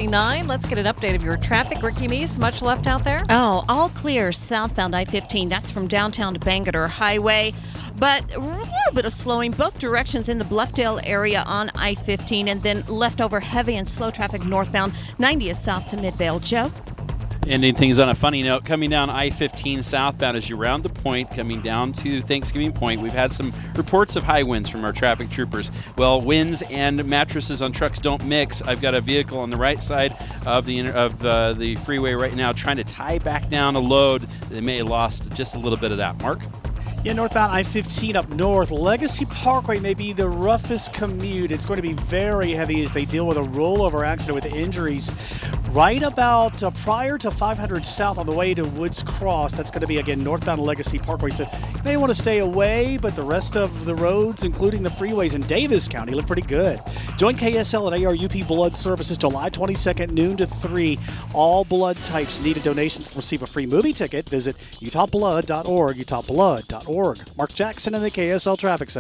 6:39. Let's get an update of your traffic. Ricky Meese, much left out there? Oh, all clear southbound I-15. That's from downtown to Bangerter Highway. But a little bit of slowing both directions in the Bluffdale area on I-15, and then leftover heavy and slow traffic northbound 90th south to Midvale. Joe? Ending things on a funny note, coming down I-15 southbound as you round the point, coming down to Thanksgiving Point, we've had some reports of high winds from our traffic troopers. Well, winds and mattresses on trucks don't mix. I've got a vehicle on the right side of the freeway right now trying to tie back down a load. They may have lost just a little bit of that. Mark? Yeah, northbound I-15 up north. Legacy Parkway may be the roughest commute. It's going to be very heavy as they deal with a rollover accident with injuries right about prior to 500 south on the way to Woods Cross. That's going to be, again, northbound Legacy Parkway. So you may want to stay away, but the rest of the roads, including the freeways in Davis County, look pretty good. Join KSL at ARUP Blood Services July 22nd, noon to 3. All blood types needed donations to receive a free movie ticket. Visit utahblood.org, utahblood.org. Mark Jackson in the KSL Traffic Center.